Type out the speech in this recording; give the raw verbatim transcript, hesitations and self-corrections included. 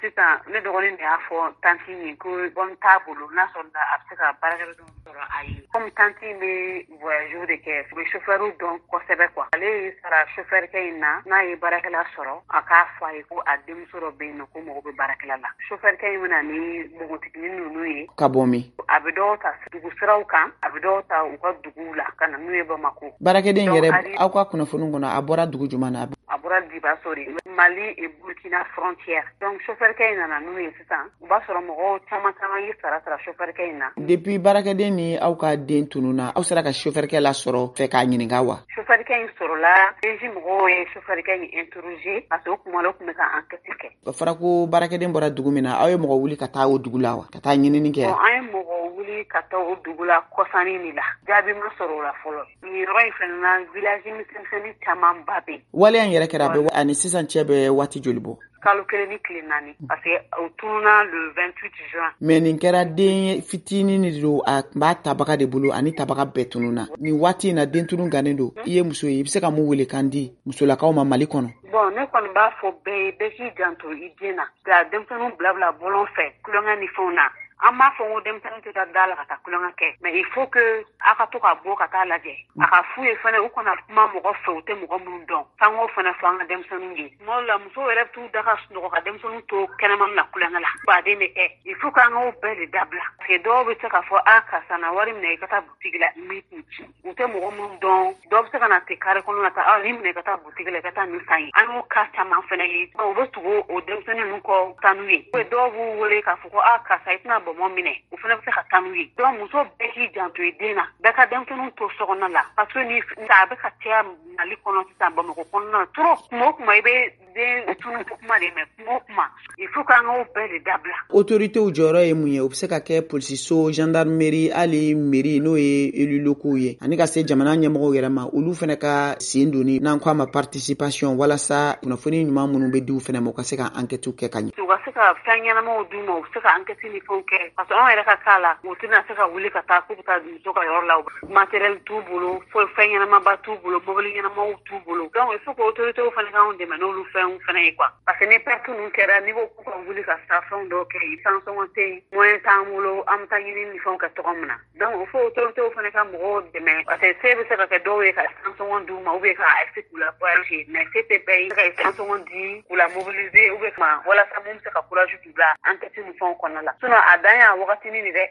sisan ne dɔgɔnin de y'a fɔ tanti min ko bon t'a bolo n'a sɔrɔ a bɛ se ka baarakɛla dɔn sɔrɔ a ye comme tanti bɛ voyage de kɛ u bɛ chauffeur dɔn kosɛbɛ quoi ale ye sara chauffeur kɛ in na n'a ye baarakɛla sɔrɔ a k'a fɔ a ye ko a denmuso dɔ bɛ yen nɔ ko mɔgɔ bɛ baarakɛla la chauffeur kɛ in bɛna ni npogotigini ninnu ye ka bɔ min a bɛ dɔw ta dugu siraw kan a bɛ dɔw ta u ka duguw la ka na n'u ye Bamako baarakɛden yɛrɛ aw ka kunnafoni kɔnɔ a bɔra dugu jumɛn na a bɔra Dibaso de Mali et Burkina frontière donc chauffeur kɛ in nana n'u ye sisan u b'a sɔrɔ mɔgɔw caman caman ye sara sara chauffeur kɛ in na depuis baarakɛden ni aw ka den tununa aw sera ka chauffeur kɛ la sɔrɔ fɛ k'a ɲininka wa chauffeur kɛ in sɔrɔla deji mɔgɔw ye chauffeur kɛ in interroger parce que o kuma la tun bɛ ka enquête kɛ o fɔra ko baarakɛden bɔra dugu min na aw ye mɔgɔ wuli ka taa o dugu la wa ka taa ɲinini kɛ bon an ye mɔgɔ wuli ka taa o dugu la kɔsani de la jaabi ma sɔrɔ o la fɔlɔ nin yɔrɔ in fana na village misɛnmisɛnnin caman ba bɛ waleya yɛrɛ kɛra a bɛ ani sisan cɛ bɛ waati joli bɔ kalo kelen ni tile naani parce que o tununa le vingt-huit juin mais nin kɛra den fitinin de don a b'a tabaga de bolo ani tabaga bɛɛ tununa nin waati in na den tunu gannen don i ye muso ye i bɛ se ka mun wele kan di musolakaw ma Mali kɔnɔ bon ne kɔni b'a fɔ bɛɛ ye bɛɛ k'i janto i den na ka denmisɛnninw bilabila bɔlɔn fɛ kulonkɛ ni fɛnw na an b'a fɔ ko denmisɛnnin tɛ taa da la ka taa kulonkɛ kɛ mais il faut que a ka to ka bɔ ka taa lajɛ a ka f'u ye fana u kana kuma mɔgɔ fɛ u tɛ mɔgɔ minnu dɔn f'an k'o fana fɔ an ka denmisɛnninw ye tuma dɔw la musow yɛrɛ bɛ t'u da ka sunɔgɔ ka denmisɛnninw to kɛnɛmana na kulonkɛ la baden bɛ kɛ il faut k'an k'o bɛɛ de dabila parce que dɔw bɛ se k'a fɔ a karisa na wari minɛ i ka taa butigi la i m'i kun ci u tɛ mɔgɔ minnu dɔn dɔw bɛ se ka na ten kare kɔnɔ na ta ni minɛ i ka taa butigi la i ka taa nin san ye an y'o cas caman fana ye u bɛ tugu o denmisɛnnin ninnu kɔ taa n'u ye dɔw b'u wele k'a fɔ ko a karisa i tɛna bɔnbɔn minɛ o fana bɛ se ka taa n'u ye donc muso bɛɛ k'i janto i den na bɛɛ ka denmisɛnninw to sokɔnɔ la parce que ni a bɛ ka caya Mali kɔnɔ sisan Bamakɔ kɔnɔna na trop kuma o kuma i bɛ den tunu kuma de mɛn kuma o kuma il faut k'an k'o bɛɛ de dabila autorités jɔyɔrɔ ye mun ye o bɛ se ka kɛ polisiso gendarmerie hali mairie n'o ye élus locaux ye ani ka se jamana ɲɛmɔgɔw yɛrɛ ma olu fana ka sen donni n'an k'a ma participation walasa kunnafoni ɲuman minnu bɛ di u fana ma u ka se ka enquête kɛ ka ɲɛ u ka se ka fɛn ɲɛnamaw d'u ma u bɛ se ka enquête ni fɛnw kɛ parce que anw yɛrɛ ka cas la u tɛna se ka wuli ka taa k'u bɛ taa muso ka yɔrɔ la matériel t'u bolo fo fɛn ɲɛnamaba t'u bolo mobili ɲɛnamaw t'u bolo donc il faut que autorités fana k'anw dɛmɛ n'olu fɛnw fana ye quoi parce que ni perte ninnu kɛra n'i ko k'u ka wuli ka taa fɛnw dɔw kɛ sansɔngɔ tɛ yen moyen t'an bolo an bɛ taa ɲini ni fɛnw kɛ tɔgɔ min na donc il faut autorités fana ka mɔgɔw dɛmɛ parce que se bɛ se ka kɛ dɔw ye ka sansɔngɔ d'u ma ou bien ka acheter k'u la voyager mais se tɛ bɛɛ ye ka sansɔngɔ di k'u la mobiliser ou bien walasa mun bɛ se ka courage d'u la enquête ni fɛnw kɔnɔna la sinon a dan y'a wagatinin de dɛ